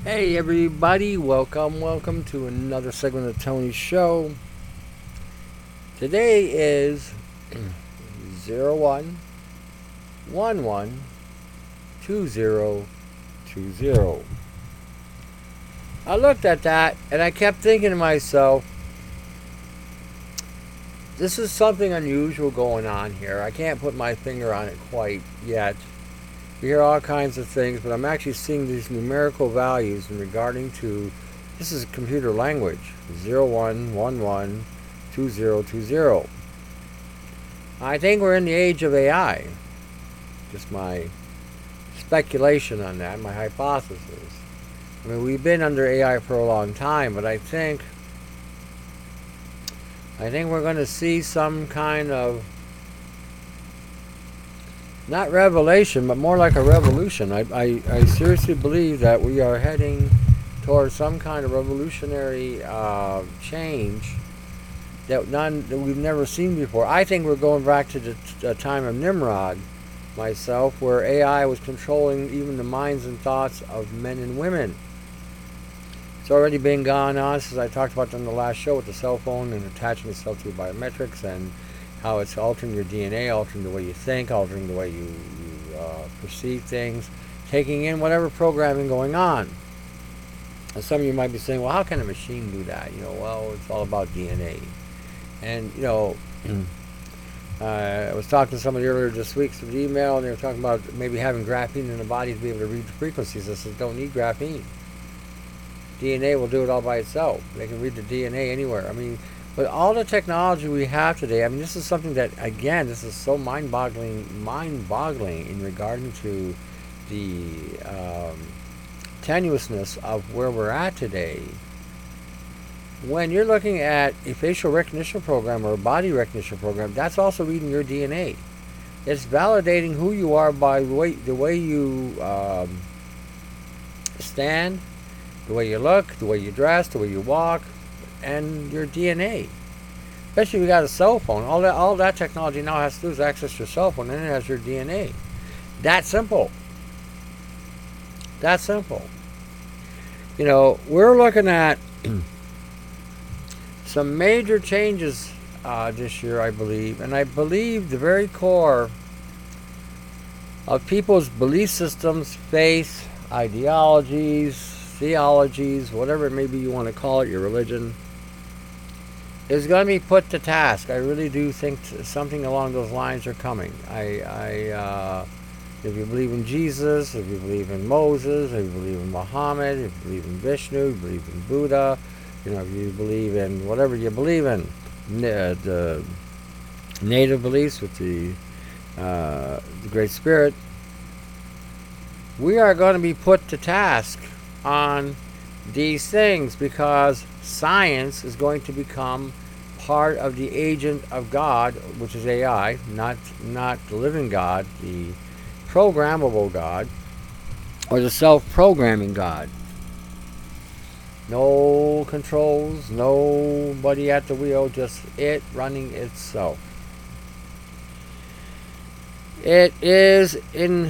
Hey everybody, welcome to another segment of Tony's show. Today is 01112020. I looked at that and I kept thinking to myself, this is something unusual going on here. I can't put my finger on it quite yet. We hear all kinds of things, but I'm actually seeing these numerical values in regarding to, this is computer language, 01112020. I think we're in the age of AI. Just my speculation on that, my hypothesis. I mean, we've been under AI for a long time, but I think we're going to see some kind of, not revelation, but more like a revolution. I seriously believe that we are heading towards some kind of revolutionary change that we've never seen before. I think we're going back to the time of Nimrod, myself, where AI was controlling even the minds and thoughts of men and women. It's already been gone on, as I talked about on the last show, with the cell phone and attaching itself to biometrics and how it's altering your DNA, altering the way you think, altering the way you perceive things, taking in whatever programming going on. And some of you might be saying, well, how can a machine do that? Well, it's all about DNA. And, I was talking to somebody earlier this week through the email, and they were talking about maybe having graphene in the body to be able to read the frequencies. I said, don't need graphene. DNA will do it all by itself. They can read the DNA anywhere. I mean, but all the technology we have today, I mean, this is something that, again, this is so mind-boggling in regarding to the tenuousness of where we're at today. When you're looking at a facial recognition program or a body recognition program, that's also reading your DNA. It's validating who you are by the way you stand, the way you look, the way you dress, the way you walk, and your DNA. Especially if you got a cell phone. All that technology now has to do is access your cell phone, and it has your DNA. That simple. That simple. We're looking at some major changes this year, I believe, and I believe the very core of people's belief systems, faith, ideologies, theologies, whatever it may be you want to call it, your religion, is going to be put to task. I really do think something along those lines are coming. If you believe in Jesus, if you believe in Moses, if you believe in Muhammad, if you believe in Vishnu, if you believe in Buddha, if you believe in whatever you believe in, the native beliefs with the Great Spirit, we are going to be put to task on these things because science is going to become part of the agent of God, which is AI, not the living God, the programmable God, or the self-programming God. No controls, nobody at the wheel, just it running itself. It is in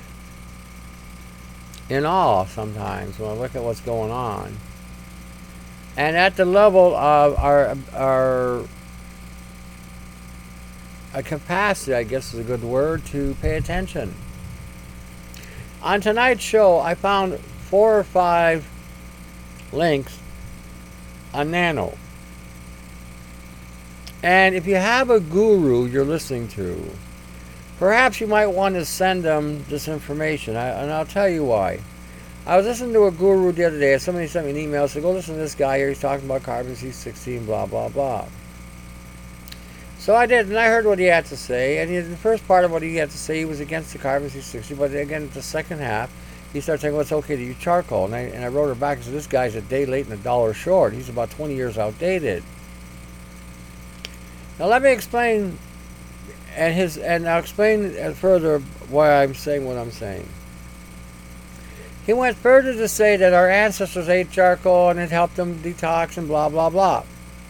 awe sometimes when I look at what's going on. And at the level of our capacity, I guess is a good word, to pay attention. On tonight's show, I found 4 or 5 links on Nano. And if you have a guru you're listening to, perhaps you might want to send them this information, and I'll tell you why. I was listening to a guru the other day, and somebody sent me an email, said, go listen to this guy here, he's talking about carbon-C16, blah, blah, blah. So I did, and I heard what he had to say, and the first part of what he had to say, he was against the carbon-C60, but again, the second half, he started saying, well, it's okay to use charcoal, and I wrote her back and said, this guy's a day late and a dollar short. He's about 20 years outdated. Now let me explain, and I'll explain further why I'm saying what I'm saying. He went further to say that our ancestors ate charcoal and it helped them detox and blah, blah, blah.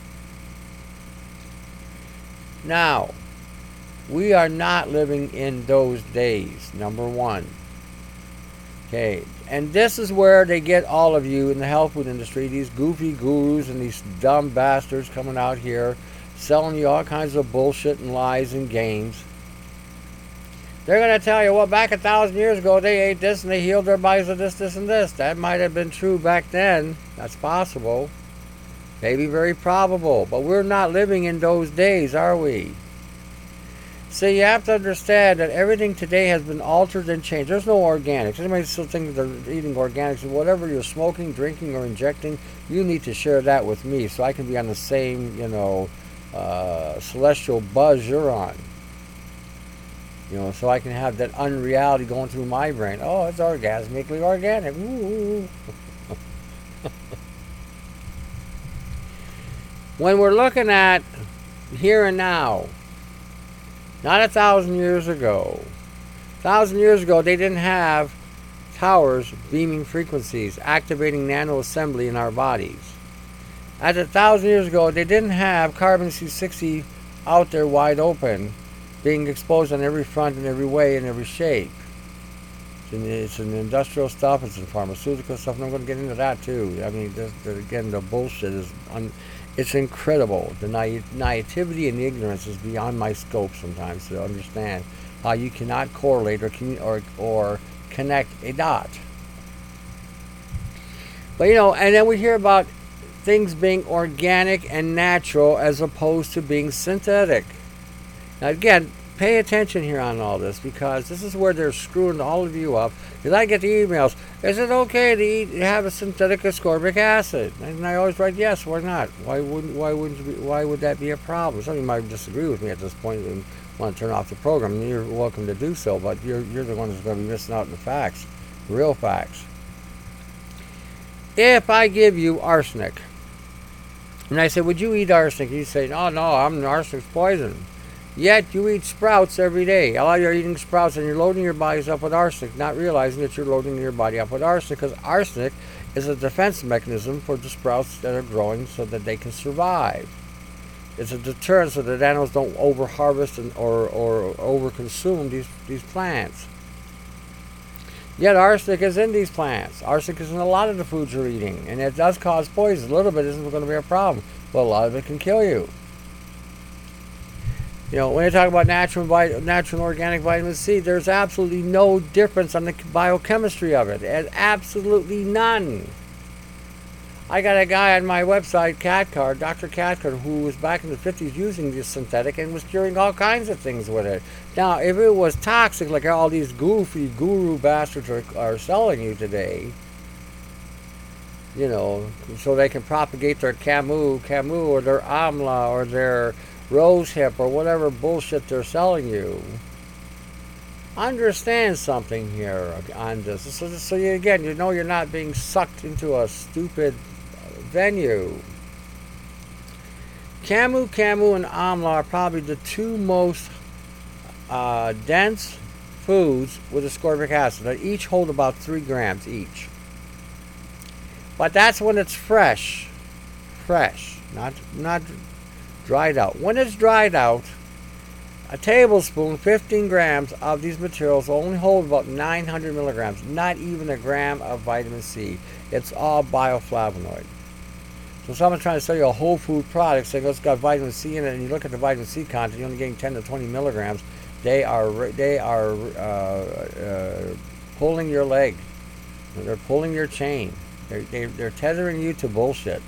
Now, we are not living in those days, number one. Okay, And this is where they get all of you in the health food industry, these goofy gurus and these dumb bastards coming out here selling you all kinds of bullshit and lies and games. They're going to tell you, well, back 1,000 years ago, they ate this and they healed their bodies of this, this, and this. That might have been true back then. That's possible. Maybe very probable. But we're not living in those days, are we? So you have to understand that everything today has been altered and changed. There's no organics. Anybody still thinks they're eating organics? Whatever you're smoking, drinking, or injecting, you need to share that with me so I can be on the same, celestial buzz you're on. So I can have that unreality going through my brain. Oh, it's orgasmically organic. Ooh. When we're looking at here and now, not 1,000 years ago. 1,000 years ago, they didn't have towers beaming frequencies, activating nanoassembly in our bodies. At 1,000 years ago, they didn't have carbon-60 out there wide open, being exposed on every front and every way and every shape. It's in industrial stuff, it's in pharmaceutical stuff, and I'm going to get into that too. I mean, again, the bullshit is... It's incredible. The naivety and the ignorance is beyond my scope sometimes to understand how you cannot correlate or connect a dot. But and then we hear about things being organic and natural as opposed to being synthetic. Now again, pay attention here on all this, because this is where they're screwing all of you up. Because I get the emails, is it okay to have a synthetic ascorbic acid? And I always write, yes, why not? Why would that be a problem? Some of you might disagree with me at this point and want to turn off the program, and you're welcome to do so, but you're the one who's going to be missing out on the facts, real facts. If I give you arsenic, and I say, would you eat arsenic? You say, no, arsenic's poison. Yet you eat sprouts every day. A lot of you are eating sprouts and you're loading your bodies up with arsenic, not realizing that you're loading your body up with arsenic, because arsenic is a defense mechanism for the sprouts that are growing so that they can survive. It's a deterrent so that animals don't over-harvest or over-consume these plants. Yet arsenic is in these plants. Arsenic is in a lot of the foods you're eating, and it does cause poison. A little bit isn't going to be a problem, but a lot of it can kill you. When you talk about natural and organic vitamin C, there's absolutely no difference on the biochemistry of it. Absolutely none. I got a guy on my website, Dr. Cathcart, who was back in the 50s using this synthetic and was curing all kinds of things with it. Now, if it was toxic, like all these goofy guru bastards are selling you today, so they can propagate their Camus, or their Amla, or their rose hip, or whatever bullshit they're selling you. Understand something here on this. So you're not being sucked into a stupid venue. Camus, and Amla are probably the two most dense foods with ascorbic acid. They each hold about 3 grams each. But that's when it's fresh, not dried out. When it's dried out, a tablespoon, 15 grams of these materials will only hold about 900 milligrams, not even a gram of vitamin C. It's all bioflavonoid. So someone's trying to sell you a whole food product saying it's got vitamin C in it, and you look at the vitamin C content, you're only getting 10 to 20 milligrams. They are pulling your leg. They're pulling your chain. They're tethering you to bullshit.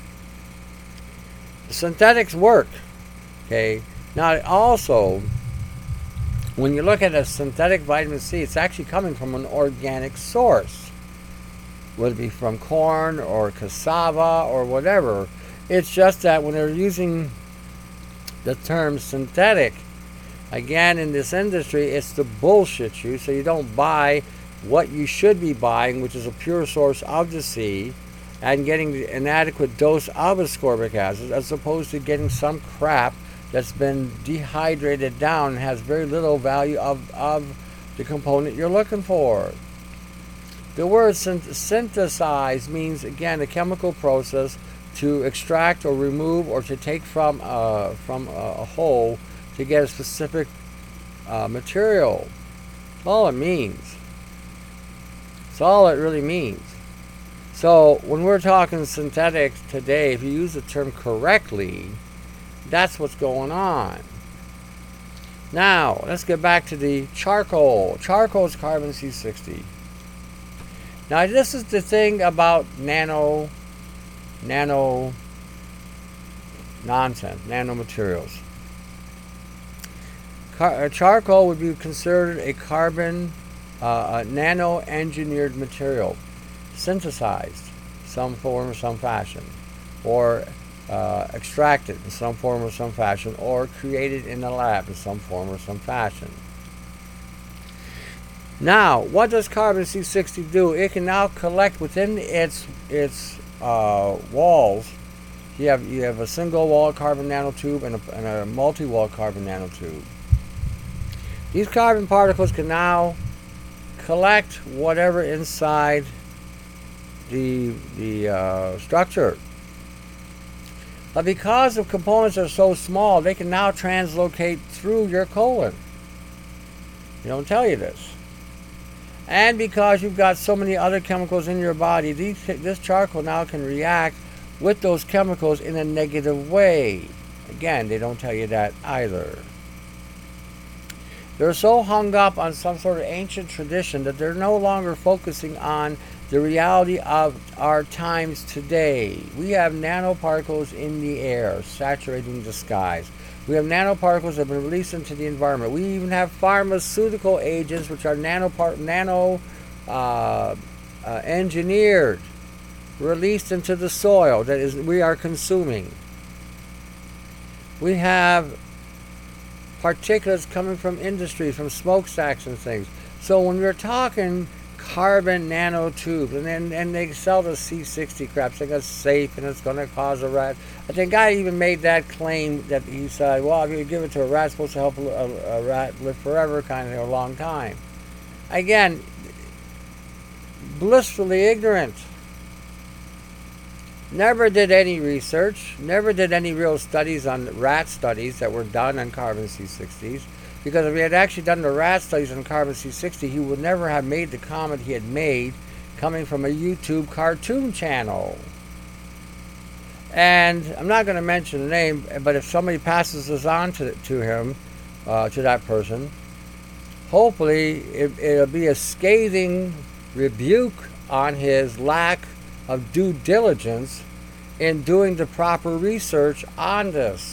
The synthetics work. Okay. Now also, when you look at a synthetic vitamin C, it's actually coming from an organic source, whether it be from corn or cassava or whatever. It's just that when they're using the term synthetic, again, in this industry, it's to bullshit you so you don't buy what you should be buying, which is a pure source of the sea, and getting an adequate dose of ascorbic acid, as opposed to getting some crap that's been dehydrated down and has very little value of the component you're looking for. The word synthesize means, again, a chemical process to extract or remove or to take from a whole to get a specific material. That's all it means. That's all it really means. So when we're talking synthetics today, if you use the term correctly, that's what's going on. Now, let's get back to the charcoal. Charcoal is carbon C60. Now, this is the thing about nano nonsense, nanomaterials. Charcoal would be considered a carbon, a nano-engineered material, synthesized some form or some fashion, or extracted in some form or some fashion, or created in the lab in some form or some fashion. Now, what does carbon C60 do? It can now collect within its walls. You have a single wall carbon nanotube and a multi-wall carbon nanotube. These carbon particles can now collect whatever inside the structure. But because the components are so small, they can now translocate through your colon. They don't tell you this. And because you've got so many other chemicals in your body, this charcoal now can react with those chemicals in a negative way. Again, they don't tell you that either. They're so hung up on some sort of ancient tradition that they're no longer focusing on the reality of our times today. We have nanoparticles in the air, saturating the skies. We have nanoparticles that have been released into the environment. We even have pharmaceutical agents, which are engineered, released into the soil that is we are consuming. We have particulates coming from industry, from smokestacks and things. So when we're talking carbon nanotubes, and they sell the C60 crap, saying it's safe and it's going to cause a rat. I think I even made that claim that he said, well, if you give it to a rat, it's supposed to help a rat live forever, kind of a long time. Again, blissfully ignorant. Never did any research, never did any real studies on rat studies that were done on carbon C60s. Because if he had actually done the rat studies on carbon C60, he would never have made the comment he had made coming from a YouTube cartoon channel. And I'm not going to mention the name, but if somebody passes this on to him, to that person, hopefully it'll be a scathing rebuke on his lack of due diligence in doing the proper research on this.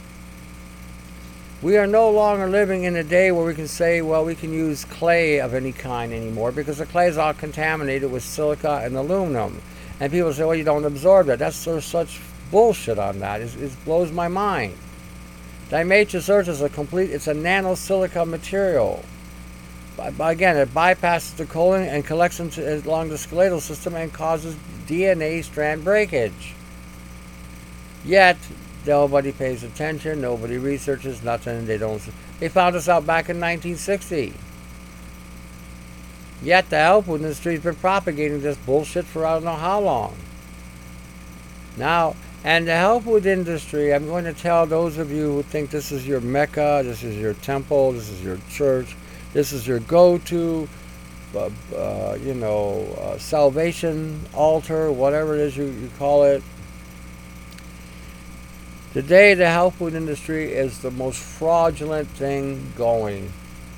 We are no longer living in a day where we can say, well, we can use clay of any kind anymore because the clay is all contaminated with silica and aluminum. And people say, well, you don't absorb that. That's such bullshit on that. It blows my mind. Diatomaceous earth is it's a nanosilica material. But again, it bypasses the colon and collects along the skeletal system and causes DNA strand breakage. Yet, nobody pays attention, nobody researches, nothing, they found this out back in 1960. Yet the health food industry has been propagating this bullshit for I don't know how long. Now, and the health food industry, I'm going to tell those of you who think this is your Mecca, this is your temple, this is your church, this is your go-to, salvation altar, whatever it is you call it. Today, the health food industry is the most fraudulent thing going.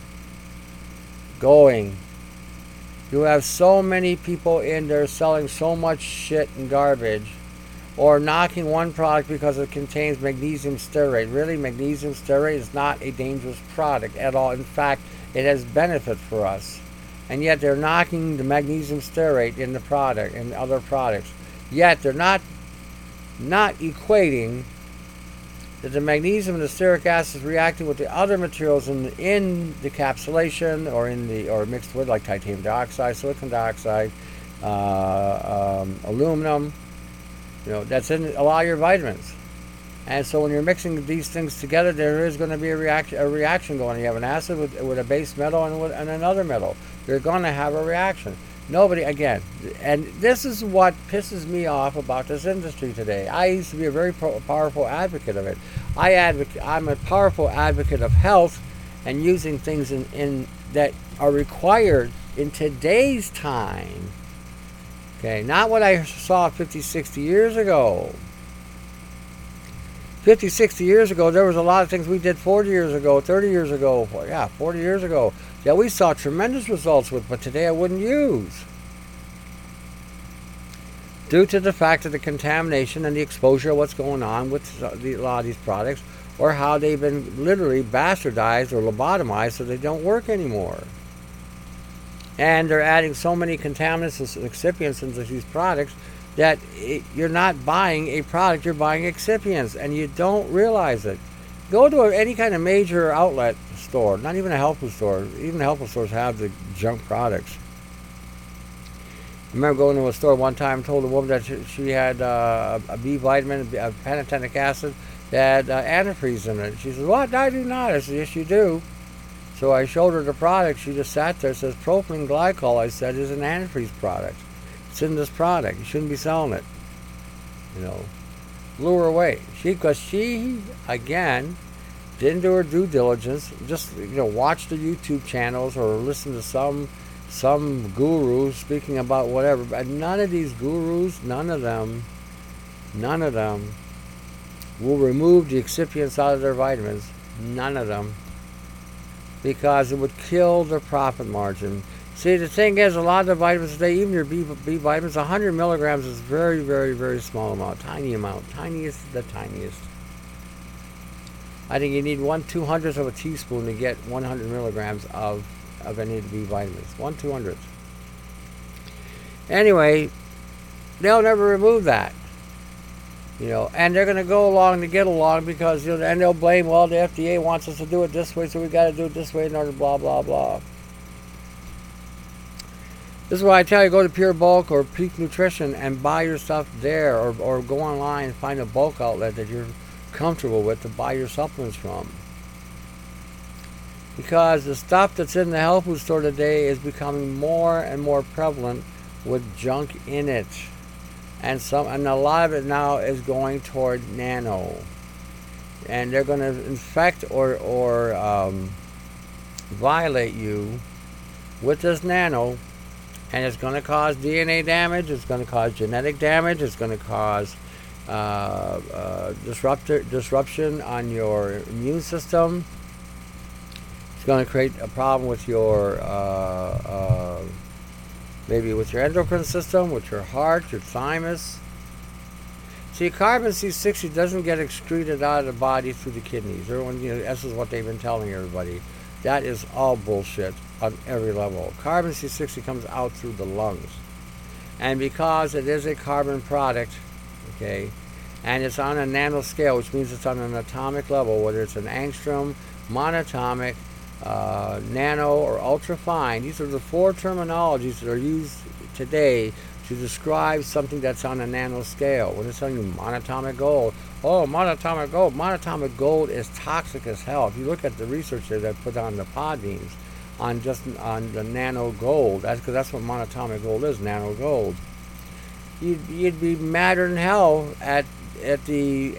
You have so many people in there selling so much shit and garbage, or knocking one product because it contains magnesium stearate. Really, magnesium stearate is not a dangerous product at all. In fact, it has benefit for us. And yet they're knocking the magnesium stearate in the product and other products. Yet they're not equating that the magnesium and the stearic acid is reacting with the other materials in the capsulation or mixed with, like titanium dioxide, silicon dioxide, aluminum. That's in a lot of your vitamins. And so when you're mixing these things together, there is going to be a reaction going on. You have an acid with a base metal and another metal. You're going to have a reaction. Nobody, again, and this is what pisses me off about this industry today. I used to be a very powerful advocate of it. I'm a powerful advocate of health and using things in that are required in today's time. Okay, not what I saw 50, 60 years ago. 50, 60 years ago, there was a lot of things we did 40 years ago, 30 years ago, 40 years ago, that we saw tremendous results with, but today I wouldn't use. Due to the fact of the contamination and the exposure of what's going on with a lot of these products, or how they've been literally bastardized or lobotomized so they don't work anymore. And they're adding so many contaminants and excipients into these products that you're not buying a product, you're buying excipients, and you don't realize it. Go to any kind of major outlet store, not even a health food store. Even the health food stores have the junk products. I remember going to a store one time and told a woman that she had a B vitamin, a pantothenic acid, that had antifreeze in it. She said, "What? I do not." I said, "Yes, you do." So I showed her the product. She just sat there. It says propylene glycol. I said, "Is an antifreeze product. It's in this product. You shouldn't be selling it." Blew her away. Because she again didn't do her due diligence. Just watch the YouTube channels or listen to some guru speaking about whatever. But none of these gurus, none of them will remove the excipients out of their vitamins. None of them. Because it would kill their profit margin. See, the thing is, a lot of the vitamins today, even your B vitamins, 100 milligrams is very, very, very small amount. Tiny amount. Tiniest, the tiniest. I think you need 1/200th of a teaspoon to get 100 milligrams of any of the B vitamins. 1/200th. Anyway, they'll never remove that. And they're going to go along to get along because, and they'll blame, well, the FDA wants us to do it this way, so we got to do it this way in order, blah, blah, blah. This is why I tell you, go to Pure Bulk or Peak Nutrition and buy your stuff there, or go online and find a bulk outlet that you're comfortable with to buy your supplements from. Because the stuff that's in the health food store today is becoming more and more prevalent with junk in it. And a lot of it now is going toward nano. And they're going to infect or violate you with this nano. And it's going to cause DNA damage. It's going to cause genetic damage. It's going to cause disruption on your immune system. It's going to create a problem with your maybe with your endocrine system, with your heart, your thymus. See, carbon C60 doesn't get excreted out of the body through the kidneys. Everyone, this is what they've been telling everybody. That is all bullshit on every level. Carbon C60 comes out through the lungs. And because it is a carbon product, okay, and it's on a nanoscale, which means it's on an atomic level, whether it's an angstrom, monatomic, nano, or ultrafine. These are the four terminologies that are used today to describe something that's on a nanoscale. When it's telling you monatomic gold, monatomic gold. Monatomic gold is toxic as hell. If you look at the research that they put on the pod beams, on the nano gold, that's what monatomic gold is, nano gold. You'd be madder than hell at the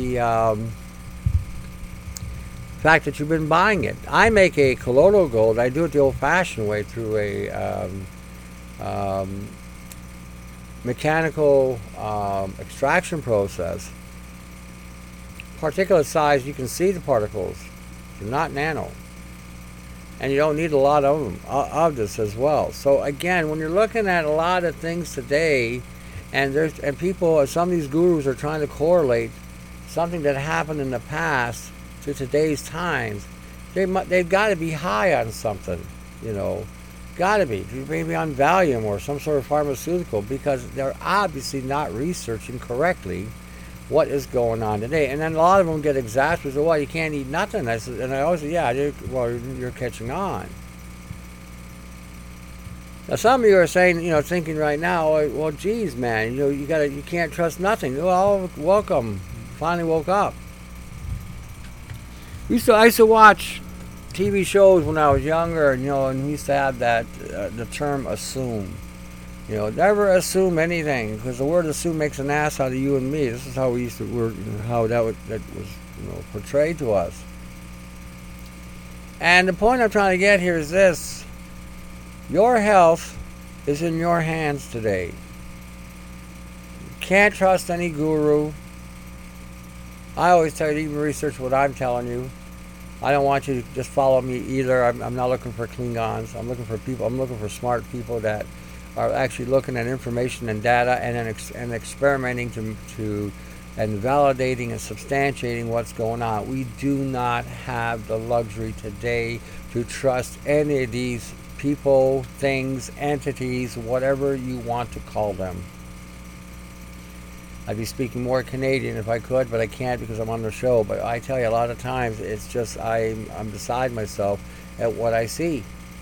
fact that you've been buying it. I make a colloidal gold. I do it the old-fashioned way through a mechanical extraction process. Particulate size, you can see the particles. They're not nano. And you don't need a lot of them, of this as well. So again, when you're looking at a lot of things today, and people, some of these gurus are trying to correlate something that happened in the past to today's times, they've got to be high on something, got to be. Maybe on Valium or some sort of pharmaceutical, because they're obviously not researching correctly what is going on today. And then a lot of them get exasperated. Well, you can't eat nothing. And I always say, you're catching on. Now, some of you are saying, thinking right now, well, geez, man, you can't trust nothing. Well, welcome. Finally woke up. I used to watch TV shows when I was younger, and we used to have that the term assume. Never assume anything, because the word assume makes an ass out of you and me. This is how we used to how that was portrayed to us. And the point I'm trying to get here is this: Your health is in your hands today. Can't trust any guru. I always tell you to even research what I'm telling you. I don't want you to just follow me either. I'm not looking for Klingons. I'm looking for people. I'm looking for smart people that are actually looking at information and data and then experimenting to and validating and substantiating what's going on. We do not have the luxury today to trust any of these people, things, entities, whatever you want to call them. I'd be speaking more Canadian if I could, but I can't because I'm on the show. But I tell you, a lot of times it's just I'm beside myself at what I see.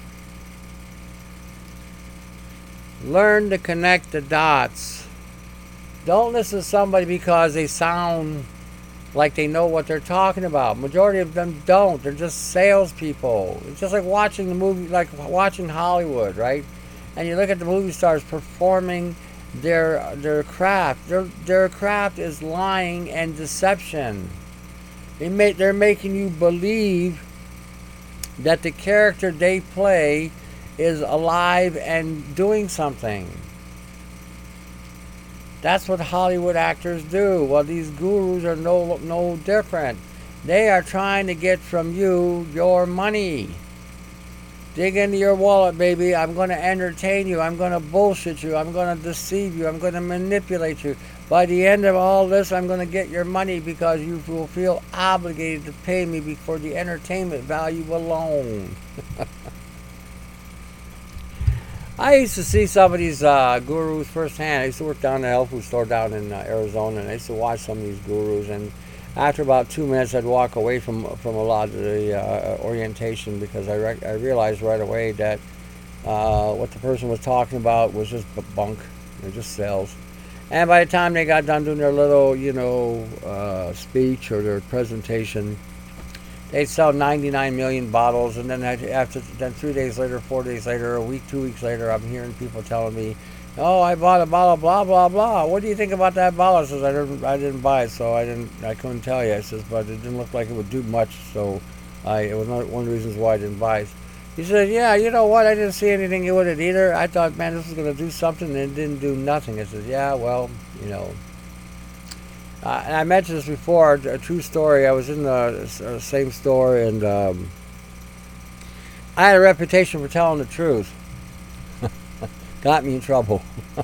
Learn to connect the dots. Don't listen to somebody because they sound like they know what they're talking about. Majority of them don't. They're just salespeople. It's just like watching the movie, like watching Hollywood, right? And you look at the movie stars performing their craft. Their craft is lying and deception. They're making you believe that the character they play is alive and doing something. That's what Hollywood actors do. Well, these gurus are no different. They are trying to get from you your money. Dig into your wallet, baby. I'm going to entertain you. I'm going to bullshit you. I'm going to deceive you. I'm going to manipulate you. By the end of all this, I'm going to get your money because you will feel obligated to pay me for the entertainment value alone. I used to see some of these gurus firsthand. I used to work down in the health food store down in Arizona, and I used to watch some of these gurus. And after about 2 minutes, I'd walk away from a lot of the orientation because I realized right away that what the person was talking about was just bunk. They're just sales. And by the time they got done doing their little, speech or their presentation, they'd sell 99 million bottles, and then 3 days later, 4 days later, a week, 2 weeks later, I'm hearing people telling me, "Oh, I bought a bottle, blah blah blah. What do you think about that bottle?" I says, "I didn't buy it, so I couldn't tell you." I says, "But it didn't look like it would do much, so it was not one of the reasons why I didn't buy it." He said, "Yeah, you know what? I didn't see anything with it either. I thought, man, this was going to do something, and it didn't do nothing." I said, "Yeah, well, you know." And I mentioned this before, a true story. I was in the same store, and I had a reputation for telling the truth. Got me in trouble.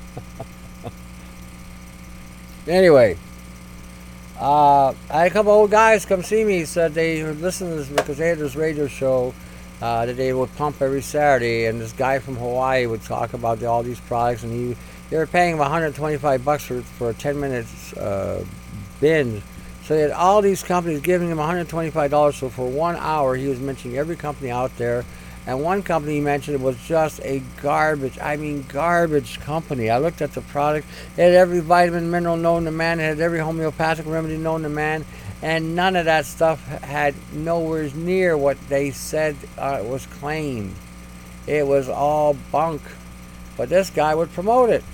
Anyway, I had a couple old guys come see me. Said they would listen to this because they had this radio show that they would pump every Saturday, and this guy from Hawaii would talk about all these products, and they were paying him $125 for a 10-minute binge. So they had all these companies giving him $125. So for 1 hour, he was mentioning every company out there. And one company he mentioned was just a garbage company. I looked at the product. It had every vitamin, mineral known to man. It had every homeopathic remedy known to man. And none of that stuff had nowhere near what they said was claimed. It was all bunk. But this guy would promote it.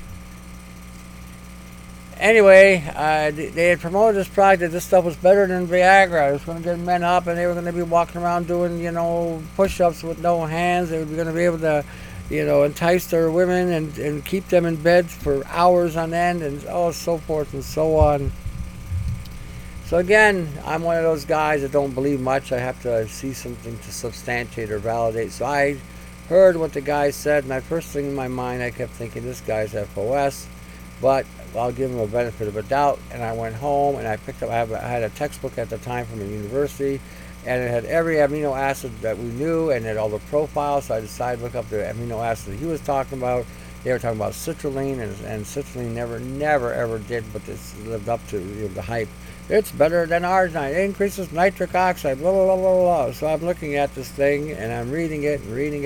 Anyway, they had promoted this product that this stuff was better than Viagra. It was going to get men up, and they were going to be walking around doing, push-ups with no hands. They were going to be able to, entice their women and keep them in bed for hours on end, and so forth and so on. So again, I'm one of those guys that don't believe much. I have to see something to substantiate or validate. So I heard what the guy said, and my first thing in my mind, I kept thinking, this guy's FOS. But I'll give him a benefit of a doubt. And I went home and I picked up, I had a textbook at the time from a university, and it had every amino acid that we knew and it had all the profiles. So I decided to look up the amino acid that he was talking about. They were talking about citrulline, and citrulline never ever did, but this lived up to the hype. It's better than arginine. It increases nitric oxide, blah, blah, blah, blah, blah. So I'm looking at this thing and I'm reading it.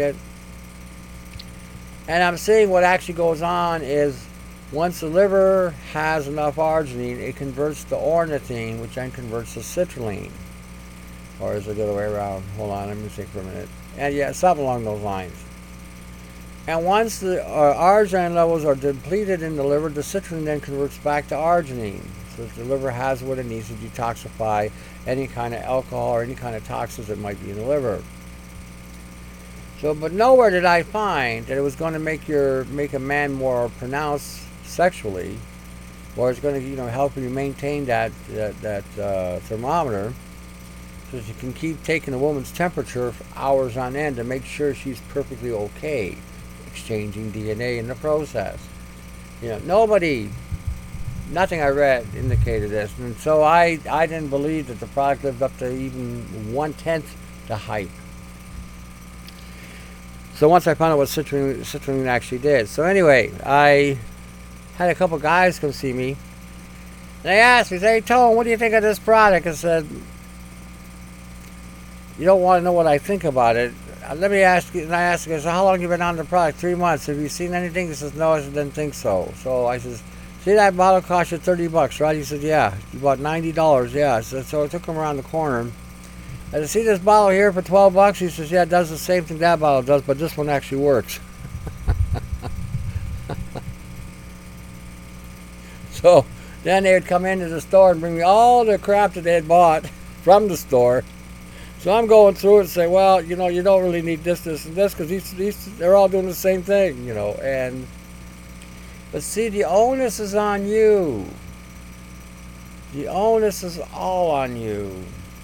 And I'm seeing what actually goes on is, once the liver has enough arginine, it converts to ornithine, which then converts to citrulline. Or is it the other way around? Hold on, let me think for a minute. And yeah, something along those lines. And once the arginine levels are depleted in the liver, the citrulline then converts back to arginine. So the liver has what it needs to detoxify any kind of alcohol or any kind of toxins that might be in the liver. So, but nowhere did I find that it was going to make a man more pronounced sexually, or it's going to help you maintain that thermometer, so that you can keep taking a woman's temperature for hours on end to make sure she's perfectly okay, exchanging DNA in the process. Nothing I read indicated this, and so I didn't believe that the product lived up to even 1/10 the hype. So once I found out what citrulline actually did. So anyway, I had a couple guys come see me. And they asked me, "Hey, Tone, what do you think of this product?" I said, "You don't want to know what I think about it. Let me ask you." And I asked him, "So how long have you been on the product?" 3 months. "Have you seen anything?" He says, "No, I didn't think so." So I says, "See, that bottle cost you $30, right?" He said, "Yeah." You bought $90, yeah. So I took him around the corner. I said, "See this bottle here for $12? He says, "Yeah, it does the same thing that bottle does, but this one actually works." So then they would come into the store and bring me all the crap that they had bought from the store. So I'm going through it and say, "Well, you don't really need this, this, and this, because they're all doing the same thing, But see, the onus is on you. The onus is all on you.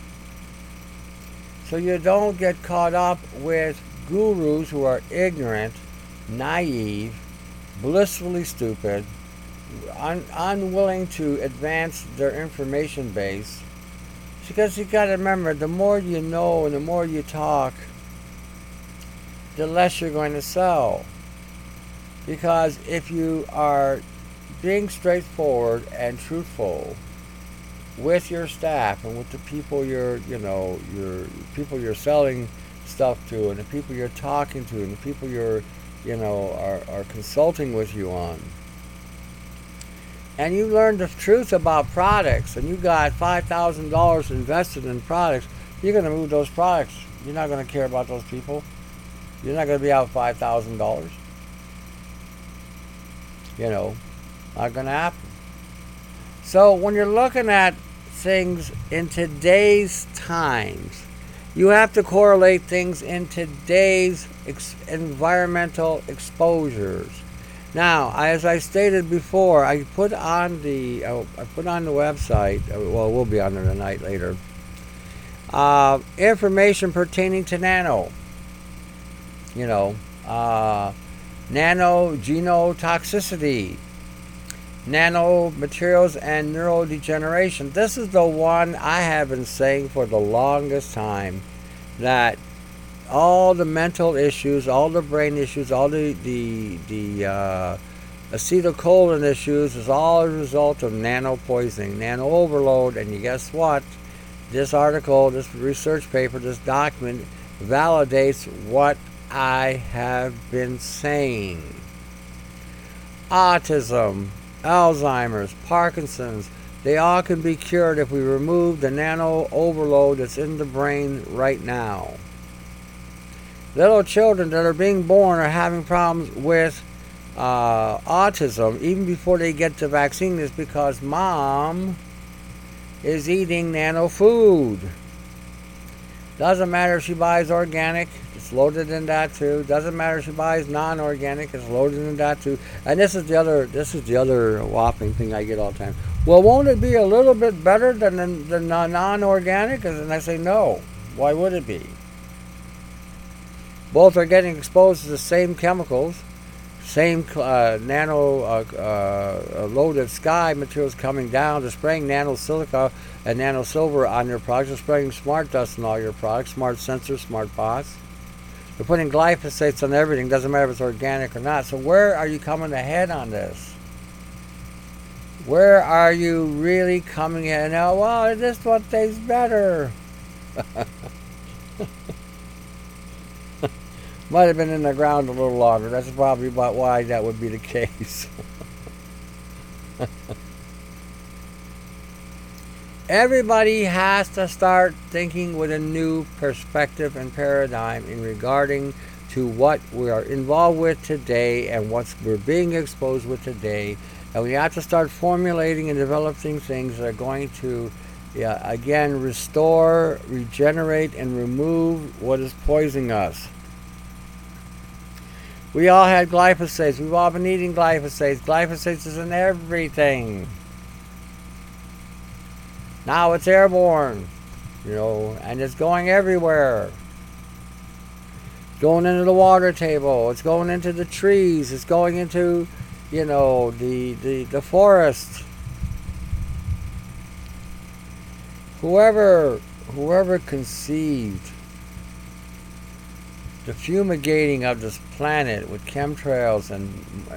So you don't get caught up with gurus who are ignorant, naive, blissfully stupid, unwilling to advance their information base. Because you got to remember, the more you know and the more you talk, the less you're going to sell. Because if you are being straightforward and truthful with your staff and with the people your people you're selling stuff to, and the people you're talking to, and the people you're are consulting with you on, and you learn the truth about products, and you got $5,000 invested in products, you're going to move those products. You're not going to care about those people. You're not going to be out $5,000. Not going to happen. So when you're looking at things in today's times, you have to correlate things in today's environmental exposures. Now, as I stated before, I put on the website. Well, we'll be on there tonight later. Information pertaining to nano. Nano genotoxicity, nanomaterials, and neurodegeneration. This is the one I have been saying for the longest time, that all the mental issues, all the brain issues, all the acetylcholine issues is all a result of nano poisoning, nano overload. And you guess what? This article, this research paper, this document validates what I have been saying. Autism, Alzheimer's, Parkinson's, they all can be cured if we remove the nano overload that's in the brain right now. Little children that are being born are having problems with autism even before they get the vaccine, is because mom is eating nano food. Doesn't matter if she buys organic, it's loaded in that too. Doesn't matter if she buys non-organic, it's loaded in that too. And this is the other whopping thing I get all the time. Well, won't it be a little bit better than the non-organic? And I say no. Why would it be? Both are getting exposed to the same chemicals, same nano loaded sky materials coming down. They're spraying nano silica and nano silver on your products. They're spraying smart dust on all your products, smart sensors, smart pots. They're putting glyphosates on everything. Doesn't matter if it's organic or not. So where are you coming ahead on this? Where are you really coming in? Now, well, this one tastes better. Might have been in the ground a little longer. That's probably about why that would be the case. Everybody has to start thinking with a new perspective and paradigm in regarding to what we are involved with today and what we're being exposed with today. And we have to start formulating and developing things that are going to, again, restore, regenerate, and remove what is poisoning us. We all had glyphosates. We've all been eating glyphosates. Glyphosates is in everything. Now it's airborne, and it's going everywhere. It's going into the water table. It's going into the trees. It's going into, the forest. Whoever conceived the fumigating of this planet with chemtrails and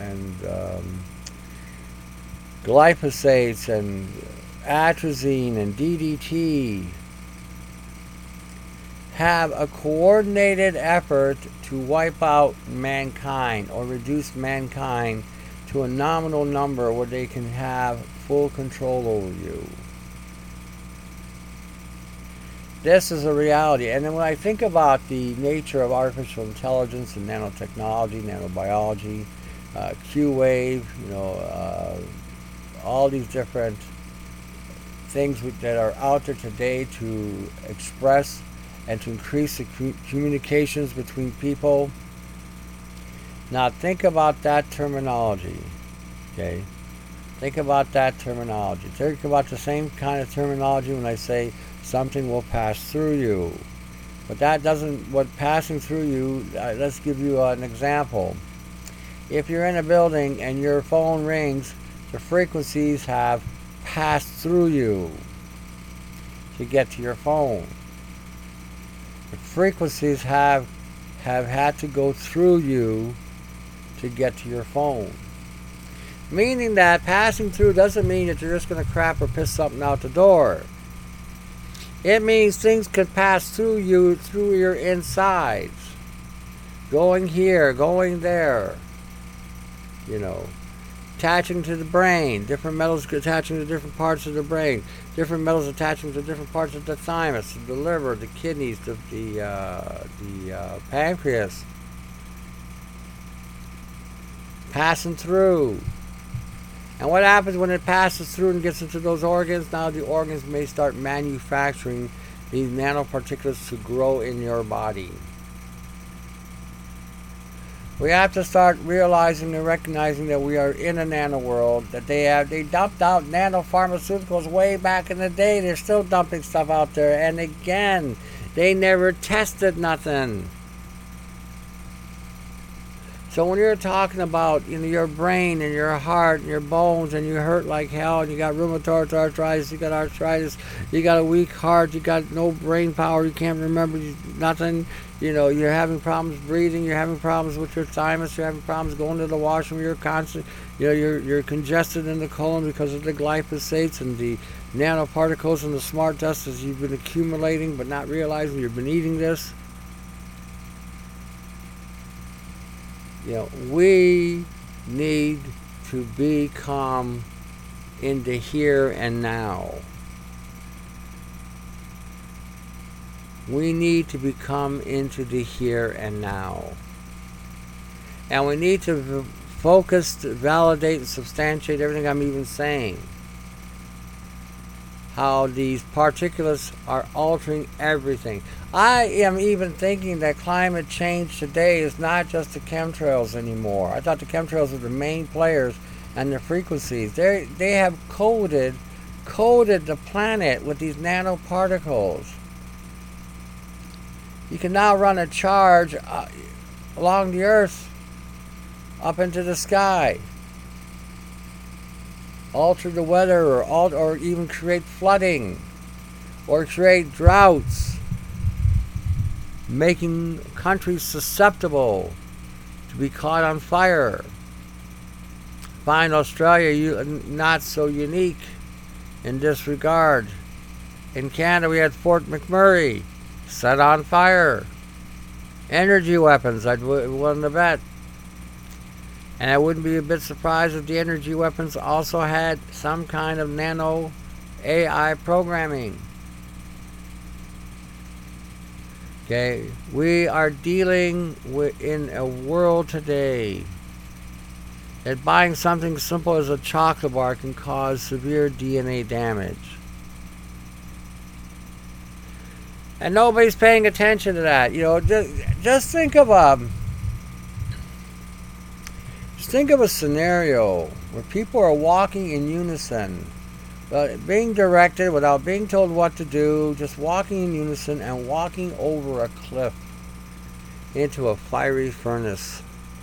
glyphosates and atrazine and DDT have a coordinated effort to wipe out mankind or reduce mankind to a nominal number where they can have full control over you. This is a reality. And then when I think about the nature of artificial intelligence and nanotechnology, nanobiology, Q-wave, all these different things that are out there today to express and to increase the communications between people. Now think about that terminology, okay? Think about that terminology. Think about the same kind of terminology when I say something will pass through you. But that doesn't, what passing through you, let's give you an example. If you're in a building and your phone rings, the frequencies have passed through you to get to your phone. The frequencies have had to go through you to get to your phone. Meaning that passing through doesn't mean that you're just going to crap or piss something out the door. It means things could pass through you, through your insides. Going here, going there. Attaching to the brain. Different metals attaching to different parts of the brain. Different metals attaching to different parts of the thymus, the liver, the kidneys, the pancreas. Passing through. And what happens when it passes through and gets into those organs? Now the organs may start manufacturing these nanoparticulates to grow in your body. We have to start realizing and recognizing that we are in a nano world, that they dumped out nanopharmaceuticals way back in the day. They're still dumping stuff out there. And again, they never tested nothing. So when you're talking about your brain and your heart and your bones and you hurt like hell and you got rheumatoid arthritis, you got arthritis, you got a weak heart, you got no brain power, you can't remember nothing, you're having problems breathing, you're having problems with your thymus, you're having problems going to the washroom, you're constant, you're congested in the colon because of the glyphosates and the nanoparticles and the smart dust that you've been accumulating but not realizing you've been eating this. We need to become in the here and now. We need to become into the here and now. And we need to focus, validate, and substantiate everything I'm even saying. How these particulates are altering everything. I am even thinking that climate change today is not just the chemtrails anymore. I thought the chemtrails were the main players and the frequencies. They have coated the planet with these nanoparticles. You can now run a charge along the earth up into the sky. Alter the weather or even create flooding or create droughts, making countries susceptible to be caught on fire. Find Australia not so unique in this regard. In Canada we had Fort McMurray set on fire. Energy weapons, I'd willing to bet. And I wouldn't be a bit surprised if the energy weapons also had some kind of nano AI programming. Okay, we are dealing in a world today that buying something simple as a chocolate bar can cause severe DNA damage. And nobody's paying attention to that. Just think of Just think of a scenario where people are walking in unison, being directed without being told what to do, just walking in unison and walking over a cliff into a fiery furnace.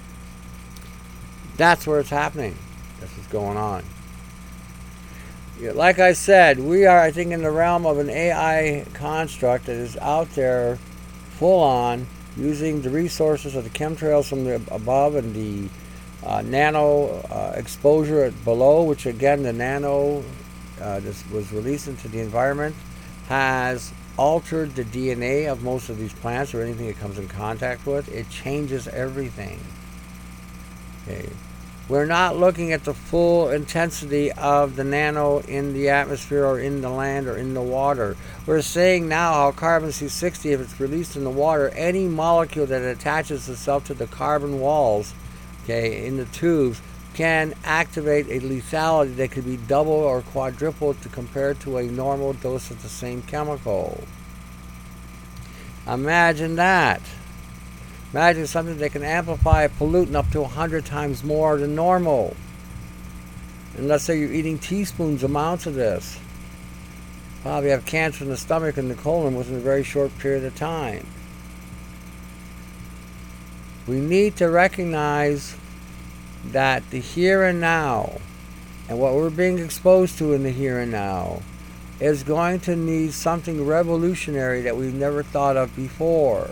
That's where it's happening. That's what's going on. Like I said, we are, I think, in the realm of an AI construct that is out there full on, using the resources of the chemtrails from the above and the nano exposure below, which again, the nano this was released into the environment, has altered the DNA of most of these plants or anything it comes in contact with. It changes everything. Okay. We're not looking at the full intensity of the nano in the atmosphere or in the land or in the water. We're saying now how carbon-60, if it's released in the water, any molecule that attaches itself to the carbon walls, okay, in the tubes, can activate a lethality that could be double or quadruple compared to a normal dose of the same chemical. Imagine that. Imagine something that can amplify a pollutant up to 100 times more than normal. And let's say you're eating teaspoons amounts of this. Probably have cancer in the stomach and the colon within a very short period of time. We need to recognize that the here and now, and what we're being exposed to in the here and now, is going to need something revolutionary that we've never thought of before.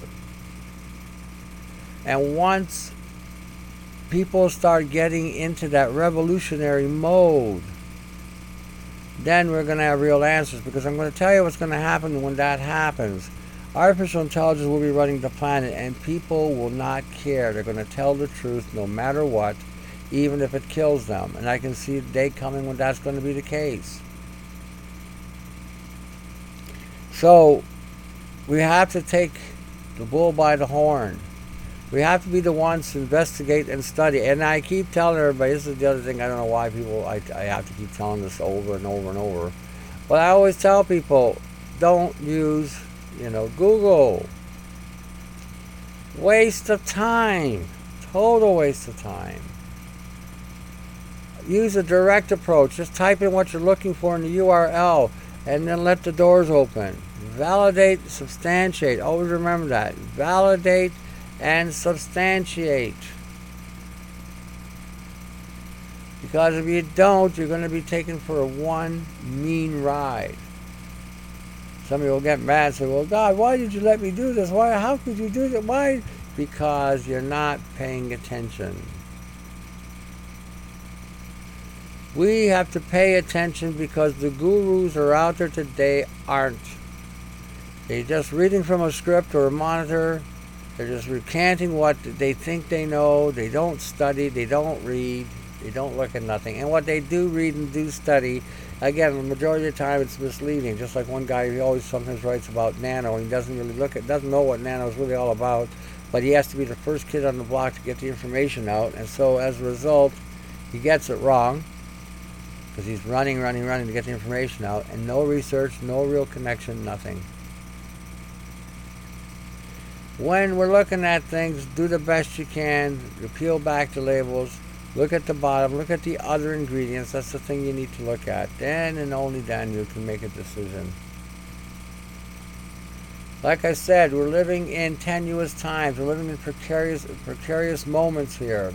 And once people start getting into that revolutionary mode, then we're going to have real answers. Because I'm going to tell you what's going to happen when that happens. Artificial intelligence will be running the planet, and people will not care. They're going to tell the truth no matter what, even if it kills them. And I can see the day coming when that's going to be the case. So we have to take the bull by the horn. We have to be the ones to investigate and study. And I keep telling everybody, this is the other thing, I don't know why people, I have to keep telling this over and over and over. But I always tell people, don't use, Google. Waste of time. Total waste of time. Use a direct approach. Just type in what you're looking for in the URL and then let the doors open. Validate, substantiate. Always remember that. Validate and substantiate. Because if you don't, you're going to be taken for one mean ride. Some of you will get mad and say, well, God, why did you let me do this? How could you do that? Why? Because you're not paying attention. We have to pay attention because the gurus are out there today aren't. They're just reading from a script or a monitor. They're just recanting what they think they know. They don't study. They don't read. They don't look at nothing. And what they do read and do study, again, the majority of the time it's misleading. Just like one guy, he always sometimes writes about nano, and he doesn't really doesn't know what nano is really all about, but he has to be the first kid on the block to get the information out. And so as a result, he gets it wrong because he's running to get the information out, and no research, no real connection, nothing. When we're looking at things, do the best you can. You peel back the labels. Look at the bottom. Look at the other ingredients. That's the thing you need to look at. Then and only then you can make a decision. Like I said, we're living in tenuous times. We're living in precarious moments here.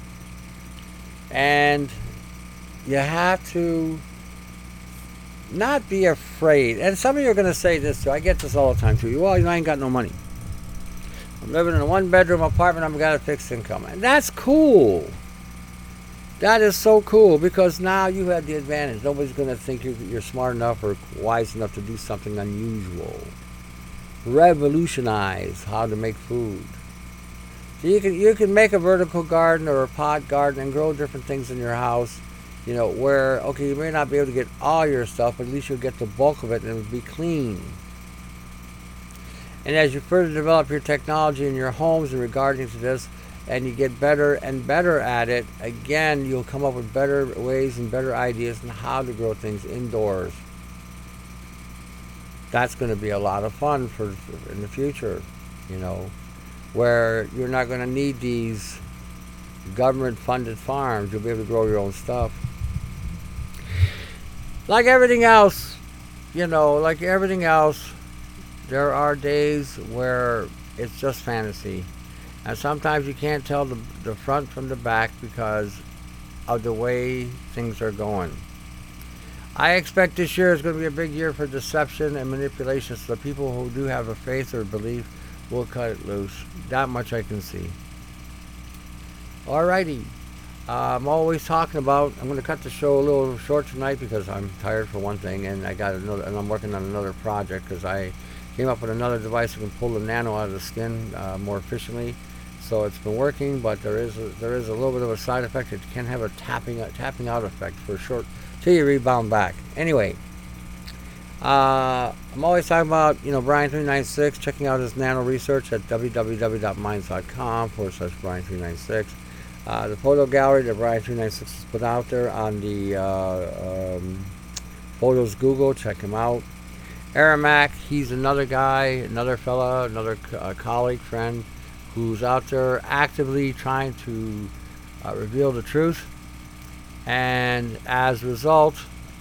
And you have to not be afraid. And some of you are going to say this too. I get this all the time too. Well, I ain't got no money. I'm living in a one-bedroom apartment. I've got a fixed income. And that's cool. That is so cool because now you have the advantage. Nobody's going to think you're smart enough or wise enough to do something unusual. Revolutionize how to make food. So you can make a vertical garden or a pot garden and grow different things in your house. Where, okay, you may not be able to get all your stuff, but at least you'll get the bulk of it and it'll be clean. And as you further develop your technology in your homes in regarding to this, and you get better and better at it, again, you'll come up with better ways and better ideas on how to grow things indoors. That's going to be a lot of fun for in the future, where you're not going to need these government-funded farms, you'll be able to grow your own stuff. Like everything else, like everything else, there are days where it's just fantasy. And sometimes you can't tell the front from the back because of the way things are going. I expect this year is going to be a big year for deception and manipulation, so the people who do have a faith or belief will cut it loose. That much I can see. Alrighty. I'm always talking about, I'm going to cut the show a little short tonight because I'm tired for one thing, and I'm working on another project because I came up with another device that can pull the nano out of the skin more efficiently. So it's been working, but there is a little bit of a side effect. It can have a tapping out effect for short till you rebound back. Anyway, I'm always talking about Brian396, checking out his nano research at www.minds.com/Brian396. The photo gallery that Brian396 has put out there on the Photos Google, check him out. Aramac, he's another guy, another fella, another colleague, friend, who's out there actively trying to reveal the truth. And as a result,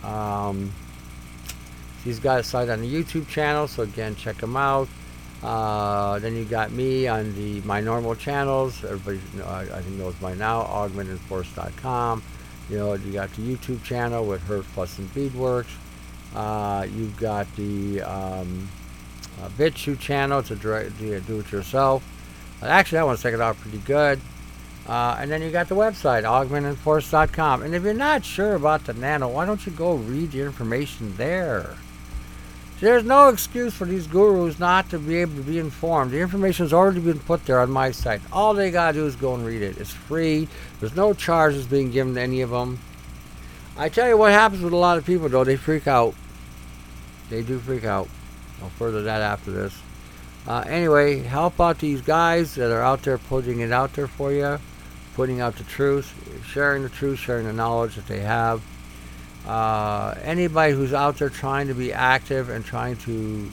he's got a site on the YouTube channel, so again, check him out. Then you got me on my normal channels. Everybody, I think knows by now. AugmentedForce.com. You got the YouTube channel with Herb Plus and Beadworks. You've got the BitChute channel to do it yourself. Actually, that one's taken out pretty good. And then you got the website, AugmentedForce.com. And if you're not sure about the nano, why don't you go read the information there? There's no excuse for these gurus not to be able to be informed. The information's already been put there on my site. All they gotta do is go and read it. It's free. There's no charges being given to any of them. I tell you what happens with a lot of people, though. They freak out. They do freak out. I'll further that after this. Anyway, help out these guys that are out there putting it out there for you, putting out the truth, sharing the truth, sharing the knowledge that they have. Anybody who's out there trying to be active and trying to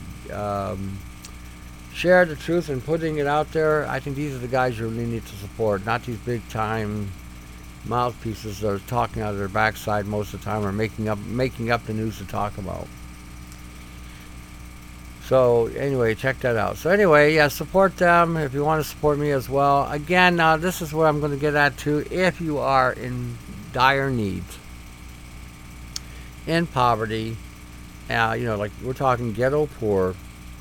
share the truth and putting it out there, I think these are the guys you really need to support, not these big time mouthpieces that are talking out of their backside most of the time or making up the news to talk about. So anyway, check that out. So anyway, yeah, support them if you want to support me as well. Again, now this is what I'm going to get at too. If you are in dire need, in poverty, like we're talking ghetto poor,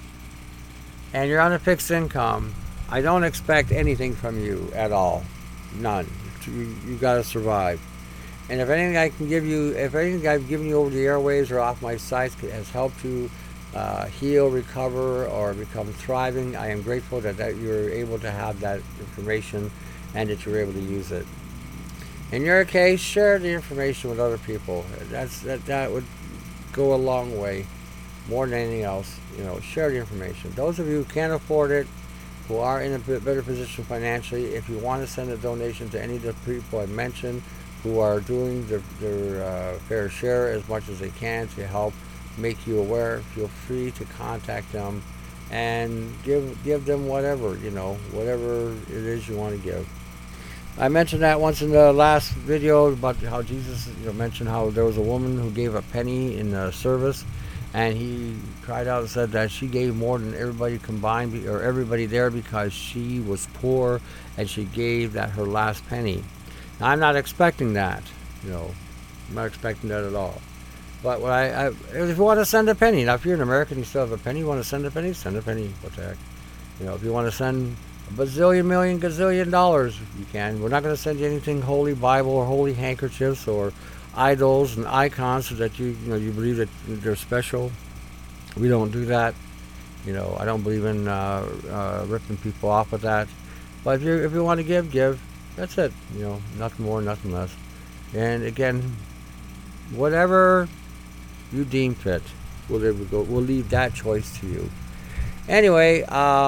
and you're on a fixed income, I don't expect anything from you at all. None. You got to survive. And if anything I can give you, if anything I've given you over the airways or off my sites has helped you heal, recover, or become thriving, I am grateful that you're able to have that information and that you're able to use it. In your case, share the information with other people. That would go a long way, more than anything else. Share the information. Those of you who can't afford it, who are in a bit better position financially, if you want to send a donation to any of the people I mentioned who are doing their fair share as much as they can to help make you aware, feel free to contact them and give them whatever, whatever it is you want to give. I mentioned that once in the last video about how Jesus mentioned how there was a woman who gave a penny in the service, and he cried out and said that she gave more than everybody combined, or everybody there, because she was poor and she gave that her last penny. Now, I'm not expecting that, I'm not expecting that at all. But if you want to send a penny, now if you're an American, you still have a penny, you want to send a penny, what the heck. If you want to send a bazillion, million, gazillion dollars, you can. We're not going to send you anything holy Bible or holy handkerchiefs or idols and icons so that you believe that they're special. We don't do that. I don't believe in ripping people off with that. But if you want to give. That's it. Nothing more, nothing less. And again, whatever you deem fit, we'll leave that choice to you. Anyway,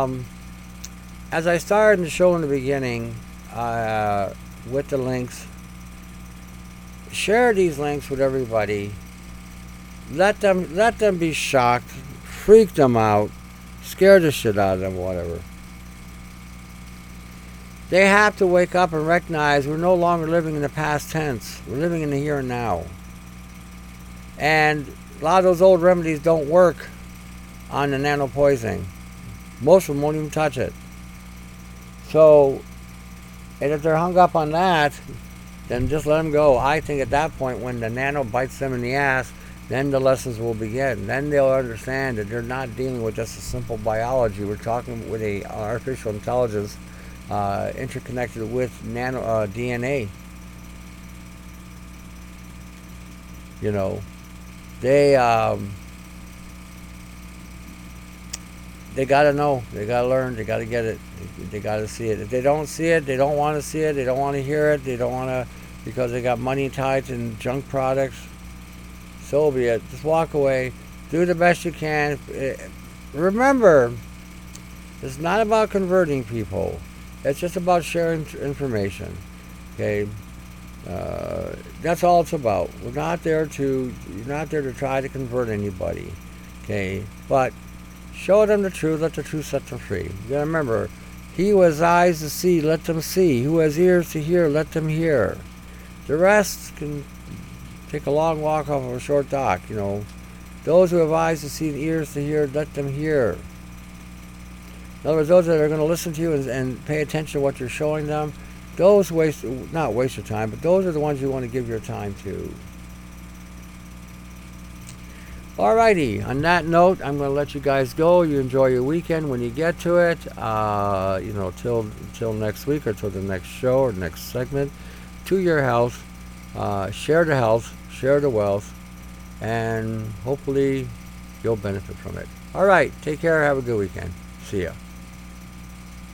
as I started the show in the beginning, with the links, share these links with everybody. Let them be shocked, freak them out, scare the shit out of them, whatever. They have to wake up and recognize we're no longer living in the past tense. We're living in the here and now. And a lot of those old remedies don't work on the nano poisoning. Most of them won't even touch it. So, and if they're hung up on that, then just let them go. I think at that point, when the nano bites them in the ass, then the lessons will begin. Then they'll understand that they're not dealing with just a simple biology. We're talking with a artificial intelligence interconnected with nano DNA. You know, they got to know, they got to learn, they got to get it, they got to see it. If they don't see it, they don't want to see it, they don't want to hear it, they don't want to, because they got money tied in junk products, so be it. Just walk away, do the best you can. Remember, it's not about converting people, it's just about sharing information, okay? That's all it's about. You're not there to try to convert anybody, okay? But show them the truth, let the truth set them free. You gotta remember, he who has eyes to see, let them see. He who has ears to hear, let them hear. The rest can take a long walk off of a short dock, you know. Those who have eyes to see and ears to hear, let them hear. In other words, those that are going to listen to you and pay attention to what you're showing them, those not waste your time, but those are the ones you want to give your time to. Alrighty, on that note, I'm going to let you guys go. You enjoy your weekend when you get to it. You know, till next week or till the next show or next segment. To your health, share the health, share the wealth, and hopefully you'll benefit from it. Alright, take care, have a good weekend. See ya.